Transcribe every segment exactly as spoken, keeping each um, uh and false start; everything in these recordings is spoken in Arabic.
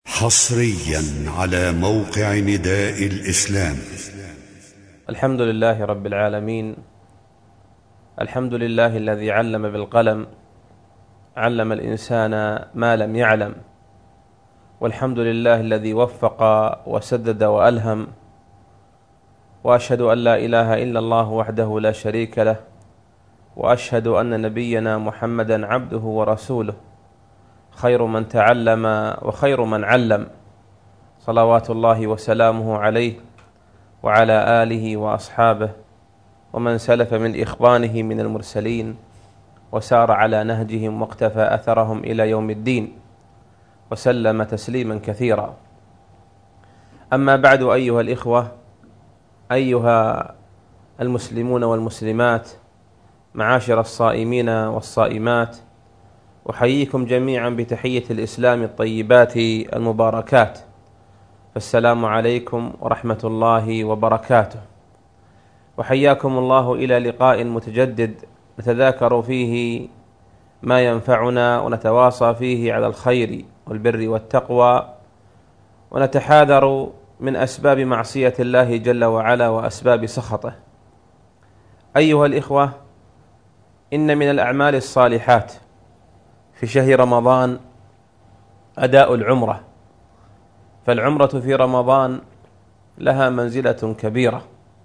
حصريا على موقع نداء الإسلام. الحمد لله رب العالمين. الحمد لله الذي علم بالقلم، علم الإنسان ما لم يعلم. والحمد لله الذي وفق وسدد وألهم. وأشهد أن لا إله إلا الله وحده لا شريك له، وأشهد أن نبينا محمدا عبده ورسوله، خير من تعلم وخير من علم، صلوات الله وسلامه عليه وعلى آله وأصحابه ومن سلف من إخوانه من المرسلين وسار على نهجهم واقتفى أثرهم إلى يوم الدين، وسلم تسليما كثيرا. أما بعد، أيها الإخوة، أيها المسلمون والمسلمات، معاشر الصائمين والصائمات، أحييكم جميعا بتحية الإسلام الطيبات المباركات، فالسلام عليكم ورحمة الله وبركاته. وحياكم الله إلى لقاء متجدد نتذاكر فيه ما ينفعنا، ونتواصى فيه على الخير والبر والتقوى، ونتحاذر من أسباب معصية الله جل وعلا وأسباب سخطه. أيها الإخوة، إن من الأعمال الصالحات في شهر رمضان أداء العمرة، فالعمرة في رمضان لها منزلة كبيرة،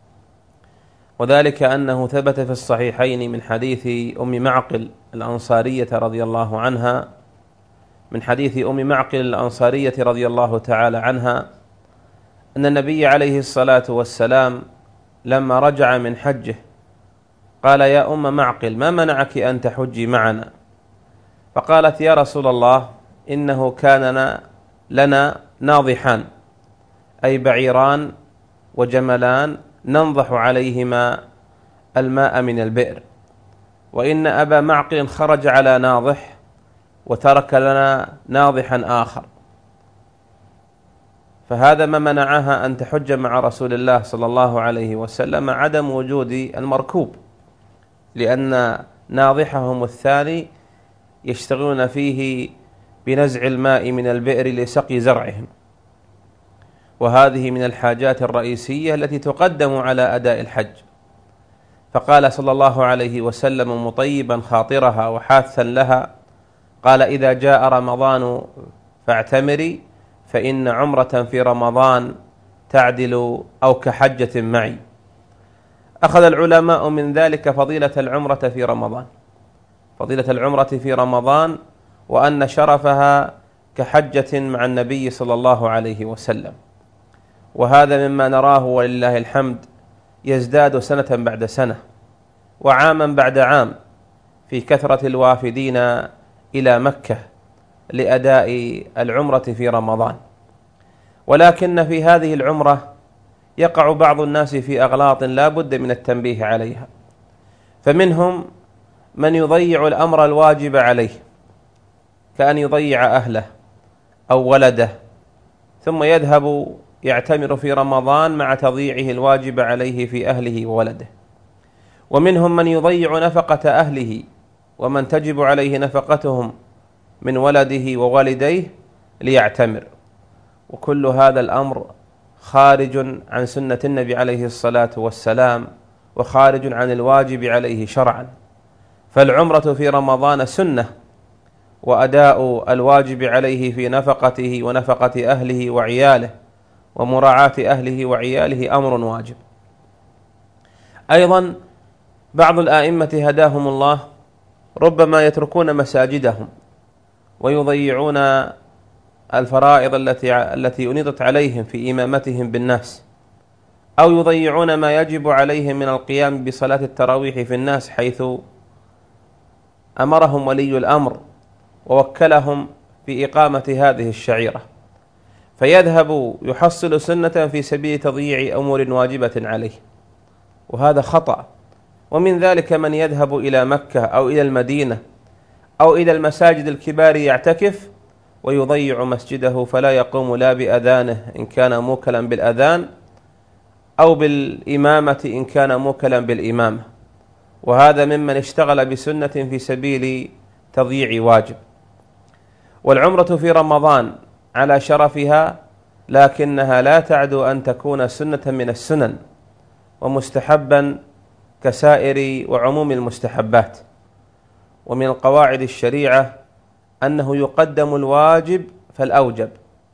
وذلك أنه ثبت في الصحيحين من حديث أم معقل الأنصارية رضي الله عنها من حديث أم معقل الأنصارية رضي الله تعالى عنها أن النبي عليه الصلاة والسلام لما رجع من حجه قال: يا أم معقل، ما منعك أن تحجي معنا؟ فقالت: يا رسول الله، إنه كان لنا ناضحان، أي بعيران وجملان ننضح عليهما الماء من البئر، وإن أبا معقل خرج على ناضح وترك لنا ناضحا آخر، فهذا ما منعها أن تحج مع رسول الله صلى الله عليه وسلم عدم وجود المركوب، لأن ناضحهم الثاني يشتغلون فيه بنزع الماء من البئر لسقي زرعهم، وهذه من الحاجات الرئيسية التي تقدم على أداء الحج. فقال صلى الله عليه وسلم مطيبا خاطرها وحاثا لها، قال: إذا جاء رمضان فاعتمري، فإن عمرة في رمضان تعدل أو كحجة معي. أخذ العلماء من ذلك فضيلة العمرة في رمضان، فضيلة العمرة في رمضان، وأن شرفها كحجة مع النبي صلى الله عليه وسلم. وهذا مما نراه ولله الحمد يزداد سنة بعد سنة وعاما بعد عام في كثرة الوافدين إلى مكة لأداء العمرة في رمضان. ولكن في هذه العمرة يقع بعض الناس في أغلاط لا بد من التنبيه عليها، فمنهم من يضيع الأمر الواجب عليه، كأن يضيع أهله أو ولده ثم يذهب يعتمر في رمضان مع تضييعه الواجب عليه في أهله وولده. ومنهم من يضيع نفقة أهله ومن تجب عليه نفقتهم من ولده ووالديه ليعتمر، وكل هذا الأمر خارج عن سنة النبي عليه الصلاة والسلام، وخارج عن الواجب عليه شرعا. فالعمرة في رمضان سنة، وأداء الواجب عليه في نفقته ونفقة أهله وعياله ومراعاة أهله وعياله أمر واجب. أيضا بعض الآئمة هداهم الله ربما يتركون مساجدهم ويضيعون الفرائض التي التي أنيضت عليهم في إمامتهم بالناس، أو يضيعون ما يجب عليهم من القيام بصلاة التراويح في الناس، حيث أمرهم ولي الأمر ووكلهم في إقامة هذه الشعيرة، فيذهب يحصل سنة في سبيل تضييع أمور واجبة عليه، وهذا خطأ. ومن ذلك من يذهب إلى مكة أو إلى المدينة أو إلى المساجد الكبار يعتكف ويضيع مسجده، فلا يقوم لا بأذانه إن كان موكلا بالأذان أو بالإمامة إن كان موكلا بالإمامة، وهذا ممن اشتغل بسنة في سبيل تضييع واجب. والعمرة في رمضان على شرفها، لكنها لا تعدو أن تكون سنة من السنن ومستحبا كسائر وعموم المستحبات. ومن القواعد الشريعة أنه يقدم الواجب فالأوجب،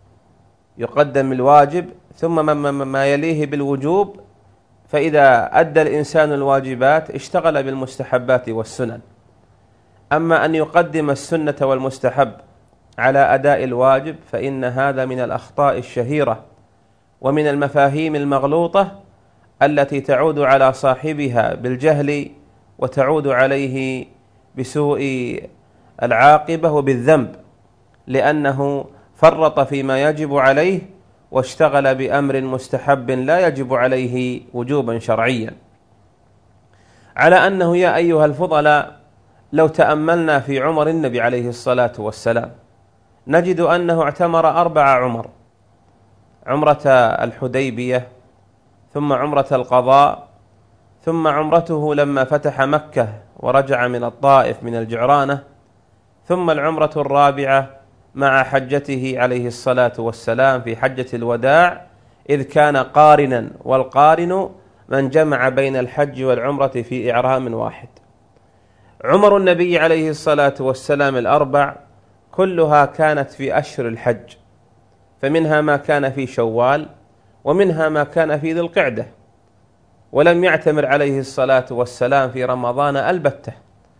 يقدم الواجب ثم ما يليه بالوجوب، فإذا أدى الإنسان الواجبات اشتغل بالمستحبات والسنن. أما أن يقدم السنة والمستحب على أداء الواجب فإن هذا من الأخطاء الشهيرة ومن المفاهيم المغلوطة التي تعود على صاحبها بالجهل وتعود عليه بسوء العاقبة وبالذنب، لأنه فرط فيما يجب عليه واشتغل بأمر مستحب لا يجب عليه وجوبا شرعيا. على أنه يا أيها الفضلاء لو تأملنا في عمر النبي عليه الصلاة والسلام نجد أنه اعتمر أربع عمر: عمرة الحديبية، ثم عمرة القضاء، ثم عمرته لما فتح مكة ورجع من الطائف من الجعرانة، ثم العمرة الرابعة مع حجته عليه الصلاة والسلام في حجة الوداع، إذ كان قارنا، والقارن من جمع بين الحج والعمرة في إعرام واحد. عمر النبي عليه الصلاة والسلام الأربع كلها كانت في أشهر الحج، فمنها ما كان في شوال ومنها ما كان في ذي القعدة، ولم يعتمر عليه الصلاة والسلام في رمضان البتة،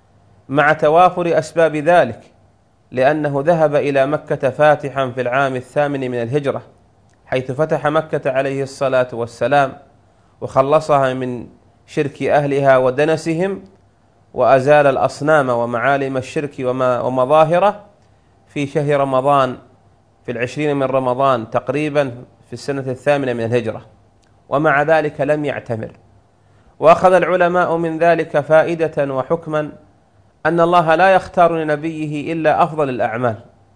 مع توافر أسباب ذلك، لأنه ذهب إلى مكة فاتحا في العام الثامن من الهجرة، حيث فتح مكة عليه الصلاة والسلام وخلصها من شرك أهلها ودنسهم، وأزال الأصنام ومعالم الشرك ومظاهره في شهر رمضان في العشرين من رمضان تقريبا في السنة الثامنة من الهجرة، ومع ذلك لم يعتمر. وأخذ العلماء من ذلك فائدة وحكما أن الله لا يختار لنبيه إلا أفضل الأعمال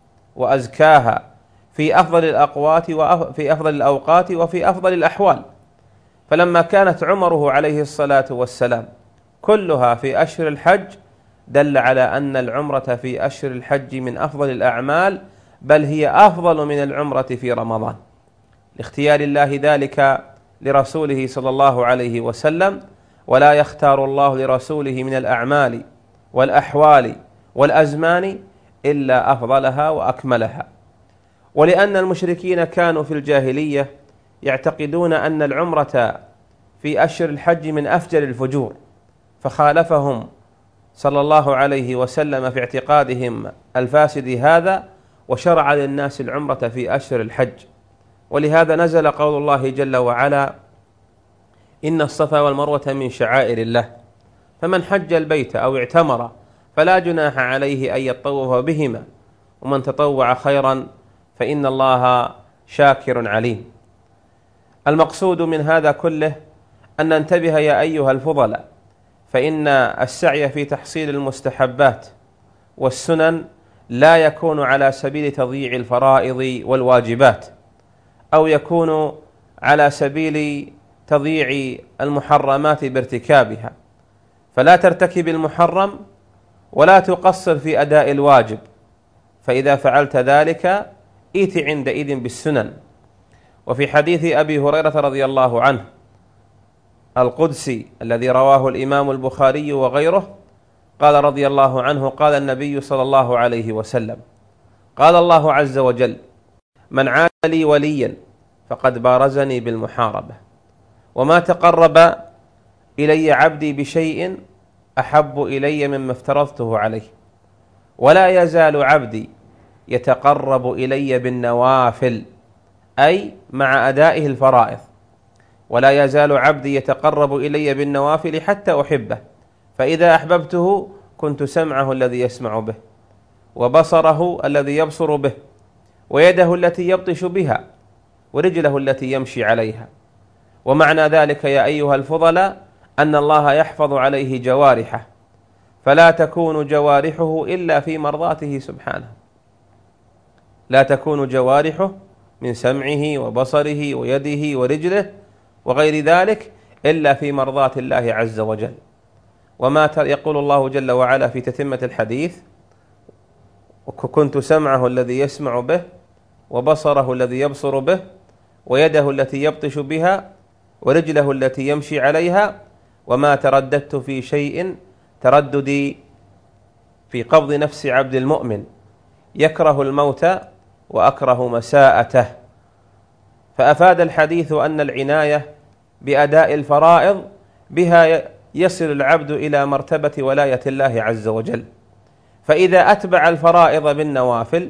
وأزكاها في أفضل الأقوات وفي أفضل الأوقات وفي أفضل الأحوال. فلما كانت عمره عليه الصلاة والسلام كلها في أشهر الحج دل على أن العمرة في أشهر الحج من أفضل الأعمال، بل هي أفضل من العمرة في رمضان، لاختيار الله ذلك لرسوله صلى الله عليه وسلم. ولا يختار الله لرسوله من الأعمال والأحوال والأزمان إلا أفضلها وأكملها. ولأن المشركين كانوا في الجاهلية يعتقدون أن العمرة في أشهر الحج من أفجر الفجور، فخالفهم صلى الله عليه وسلم في اعتقادهم الفاسد هذا، وشرع للناس العمرة في أشهر الحج. ولهذا نزل قول الله جل وعلا: إن الصفا والمروة من شعائر الله، فمن حج البيت أو اعتمر فلا جناح عليه أن يطوف بهما، ومن تطوع خيرا فإن الله شاكر عليم. المقصود من هذا كله أن ننتبه يا أيها الفضلاء، فإن السعي في تحصيل المستحبات والسنن لا يكون على سبيل تضييع الفرائض والواجبات، أو يكون على سبيل تضييع المحرمات بارتكابها، فلا ترتكب المحرم ولا تقصر في أداء الواجب، فإذا فعلت ذلك ائت عندئذ بالسنن. وفي حديث أبي هريرة رضي الله عنه القدسي الذي رواه الإمام البخاري وغيره، قال رضي الله عنه: قال النبي صلى الله عليه وسلم: قال الله عز وجل: من عاد لي وليا فقد بارزني بالمحاربة، وما تقرب إلي عبدي بشيء أحب إلي مما افترضته عليه، ولا يزال عبدي يتقرب إلي بالنوافل، أي مع أدائه الفرائض، ولا يزال عبدي يتقرب إلي بالنوافل حتى أحبه، فإذا أحببته كنت سمعه الذي يسمع به، وبصره الذي يبصر به، ويده التي يبطش بها، ورجله التي يمشي عليها. ومعنى ذلك يا أيها الفضلاء أن الله يحفظ عليه جوارحه، فلا تكون جوارحه إلا في مرضاته سبحانه، لا تكون جوارحه من سمعه وبصره ويده ورجله وغير ذلك إلا في مرضاة الله عز وجل. وما يقول الله جل وعلا في تتمة الحديث: كنت سمعه الذي يسمع به، وبصره الذي يبصر به، ويده التي يبطش بها، ورجله التي يمشي عليها، وما ترددت في شيء ترددي في قبض نفس عبد المؤمن يكره الموت وأكره مساءته. فأفاد الحديث أن العناية بأداء الفرائض بها يصل العبد إلى مرتبة ولاية الله عز وجل، فإذا أتبع الفرائض بالنوافل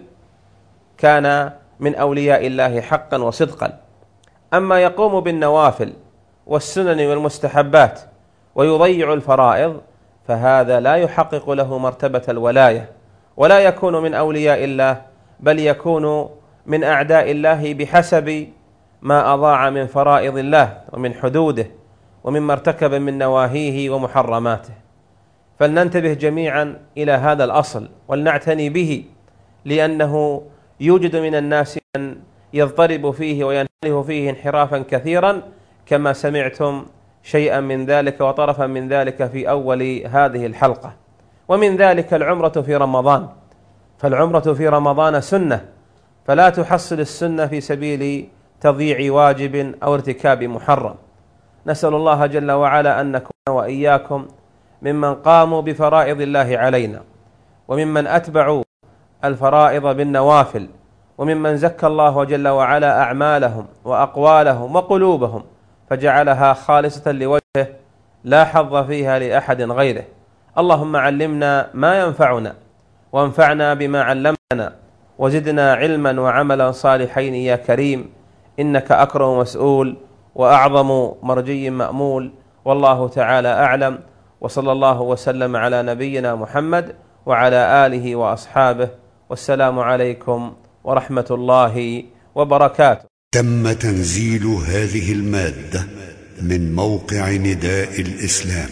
كان من أولياء الله حقا وصدقا. أما يقوم بالنوافل والسنن والمستحبات ويضيع الفرائض فهذا لا يحقق له مرتبة الولاية، ولا يكون من أولياء الله، بل يكون من أعداء الله بحسب ما أضاع من فرائض الله ومن حدوده ومما ارتكب من نواهيه ومحرماته. فلننتبه جميعا إلى هذا الأصل ولنعتني به، لأنه يوجد من الناس من يضطرب فيه وينحرف فيه انحرافا كثيرا، كما سمعتم شيئا من ذلك وطرفا من ذلك في أول هذه الحلقة. ومن ذلك العمرة في رمضان، فالعمرة في رمضان سنة، فلا تحصل السنة في سبيل تضييع واجب أو ارتكاب محرم. نسأل الله جل وعلا أن نكون وإياكم ممن قاموا بفرائض الله علينا، وممن أتبعوا الفرائض بالنوافل، وممن زكى الله جل وعلا أعمالهم وأقوالهم وقلوبهم فجعلها خالصة لوجهه لا حظ فيها لأحد غيره. اللهم علمنا ما ينفعنا، وانفعنا بما علمتنا، وزدنا علما وعملا صالحين يا كريم، إنك أكرم مسؤول وأعظم مرجي مأمول. والله تعالى أعلم، وصلى الله وسلم على نبينا محمد وعلى آله وأصحابه، والسلام عليكم ورحمة الله وبركاته. تم تنزيل هذه المادة من موقع نداء الإسلام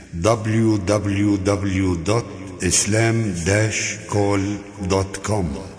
دبليو دبليو دبليو دوت إسلام داش كول دوت كوم.